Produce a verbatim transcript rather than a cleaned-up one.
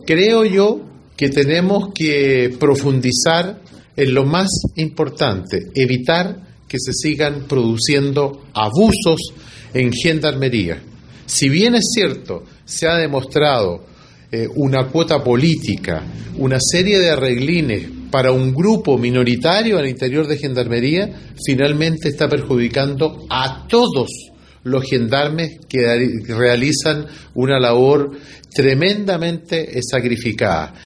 Creo yo que tenemos que profundizar en lo más importante, evitar que se sigan produciendo abusos en gendarmería. Si bien es cierto, se ha demostrado eh, una cuota política, una serie de arreglines para un grupo minoritario al interior de gendarmería, finalmente está perjudicando a todos los gendarmes que realizan una labor tremendamente sacrificada.